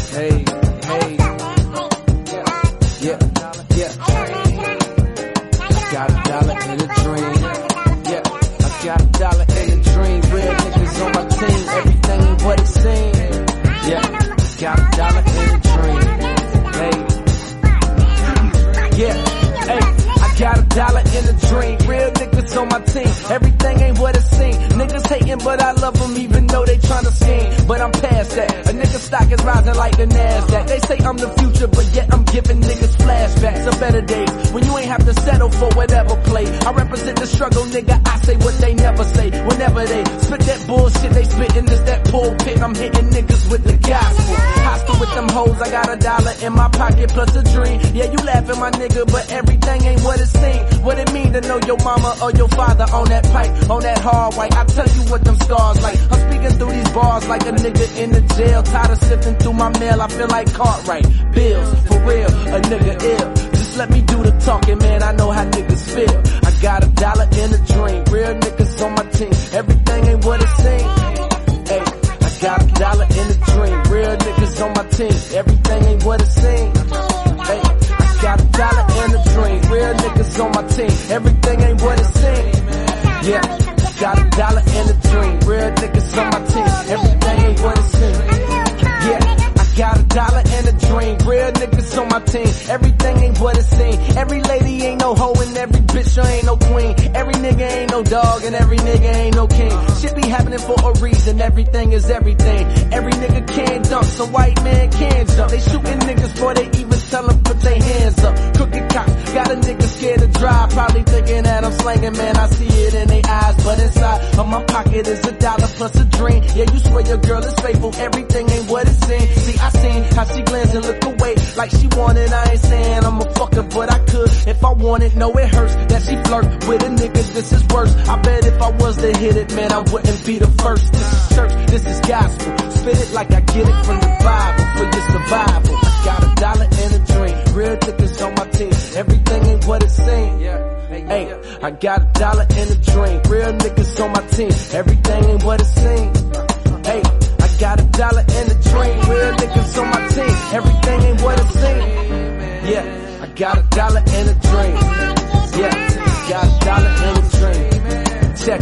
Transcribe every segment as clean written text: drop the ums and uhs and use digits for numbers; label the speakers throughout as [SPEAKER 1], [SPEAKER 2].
[SPEAKER 1] Hey, hey, yeah, yeah. I got a dollar in a dream. Yeah, I got a dollar in a dream. Real niggas on my team, everything ain't what it seems. Yeah, got a dollar in a dream. Hey, yeah, hey. I got a dollar in a dream. Real niggas on my team, everything ain't what it seems. Niggas hating, but I love them even though they tryna scheme. But I'm past that. A nigga stock is rising like the NASDAQ. They say I'm the future, but yet I'm giving niggas flashbacks of better days. When you ain't have to settle for whatever play. I represent the struggle, nigga. I say what they never say. Whenever they spit that bullshit, they spittin' this that pulpit. I'm hitting niggas with the gospel. Hostile with them hoes, I got a dollar in my pocket plus a dream. Yeah, you laughing, my nigga, but everything ain't what it seems. What it mean to know your mama or your father on that pipe, on that hard white. I tell you what them scars like. I'm speaking through these bars like a nigga in the jail. Tired of sifting through my mail, I feel like Cartwright. Bills, for real, a nigga ill. Just let me do the talking, man, I know how niggas feel. I got a dollar in a dream. Real niggas on my team, everything ain't what it seems. Hey, I got a dollar in a dream. Real niggas on my team, everything ain't what it seems. Hey, I got a dollar in a dream. Real niggas on my team, everything ain't what it seems. Yeah. Got a dollar in a dream. Real niggas on my team, everything ain't what it seems. Yeah, I got a dollar in a dream. Real niggas on my team, everything ain't what it seems. Every lady ain't no hoe and every bitch ain't no queen. Every nigga ain't no dog and every nigga ain't no king. Shit be happening for a reason, everything is everything. Every nigga can dunk, some white man can jump. They shooting niggas before they even tell them put their hands up. Crooked cops, got a nigga scared to drive. Probably thinking that I'm slanging, man, I see it in their eyes. But inside of my pocket is a dollar plus a dream. Yeah, you swear your girl is faithful, everything ain't what it seems. See, I seen how she glance and look away like she wanted. I ain't saying I'm a fucker, but I could if I wanted. No, it hurts that she flirt with a nigga, this is worse. I bet if I was to hit it, man, I wouldn't be the first. This is church, this is gospel. Spit it like I get it from the Bible for your survival. I got a dollar in a dream. Real niggas on my team, everything ain't what it seems. Hey, I got a dollar in a dream. Real niggas on my team, everything ain't what it seems. Hey, I got a dollar in a dream. Real niggas on my team, everything ain't what it seems. Yeah, I got a dollar in a dream. Yeah, got a dollar in a dream. Check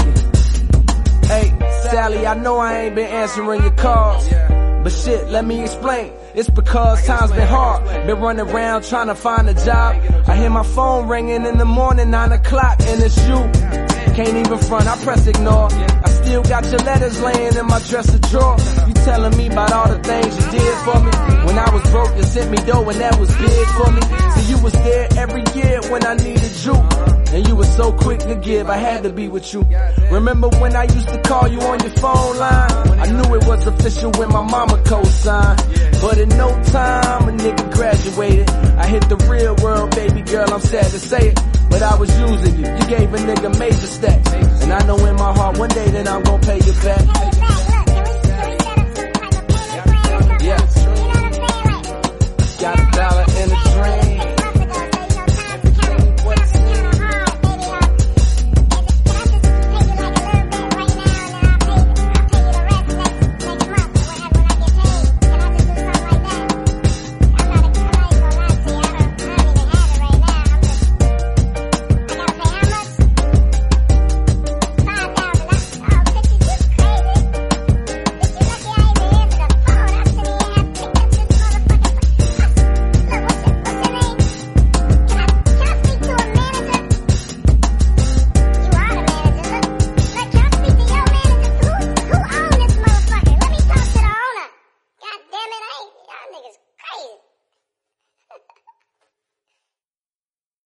[SPEAKER 1] it. Hey, Sally, I know I ain't been answering your calls, but shit, let me explain. It's because times been hard. Been running around trying to find a job. I hear my phone ringing in the morning, 9 o'clock, and it's you. Can't even front, I press ignore. I still got your letters laying in my dresser drawer. You telling me about all the things you did for me. When I was broke, you sent me dough and that was big for me. See, you was there every year when I needed you. And you were so quick to give, I had to be with you. Remember when I used to call you on your phone line? I knew it was official when my mama co-signed. But in no time, a nigga graduated. I hit the real world, baby girl, I'm sad to say it. But I was using you, you gave a nigga major stacks. And I know in my heart one day that I'm gonna pay you back.